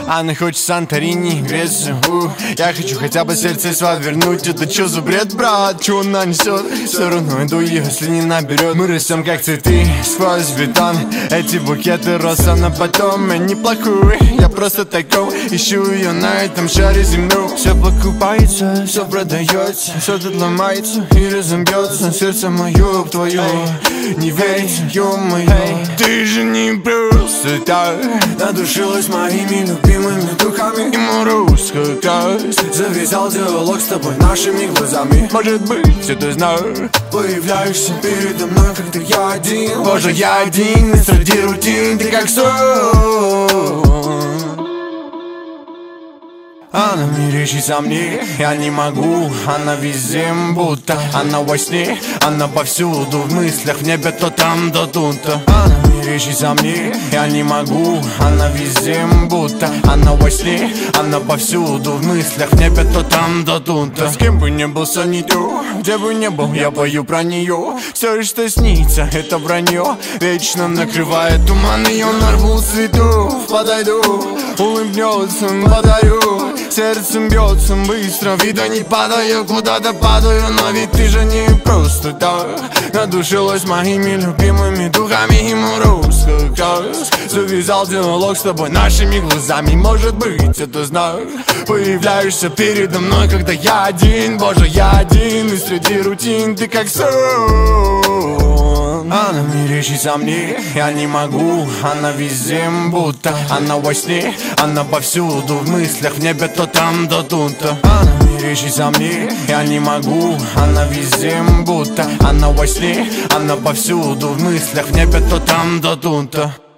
Она хочет Санторини, Грецию. Я хочу хотя бы сердце свое вернуть. Это чё за бред, брат? Чё она несет? Все равно иду, если не наберет. Мы растем как цветы сквозь бетон. Эти букеты роз, она потом. Я неплохой, я просто такой. Ищу ее на этом шаре земном. Все покупается, все продается, все тут ломается и разобьется. Сердце мое об твое не верится, ё-моё. Ты же не просто так надушилась моими любимыми духами. Ему русская кровь. Завязал диалог с тобой нашими глазами. Может быть, это знак. Появляешься передо мной, когда я один. Боже, я один среди рутин. Ты как сон. Она мерещится мне, я не могу. Она везде будто. Она во сне, она повсюду. В мыслях, в небе то там, то тут-то. Она мерещится мне, я не могу. Она везде будто. Она во сне, она повсюду. В мыслях, в небе то там, то тут-то. С кем бы не был, сонету, где бы не был, я пою про нее. Все, что снится, это вранье. Вечно накрывает туман, ее нарву цвету. Подойду, улыбнется, подарю. Сердцем бьется быстро, вида не падаю, куда-то падаю. Но ведь ты же не просто так надушилась моими любимыми духами. Ему русская кровь. Завязал диалог с тобой нашими глазами. Может быть, это знак. Появляешься передо мной, когда я один. Боже, я один, и среди рутин ты как сон. Она мерещится мне, я не могу. Она везде будто. Она во сне, она повсюду. В мыслях, в небе то там, то тут-то. Она мерещится мне, я не могу. Она везде будто. Она во сне, она повсюду. В мыслях, в небе то там, то тут-то.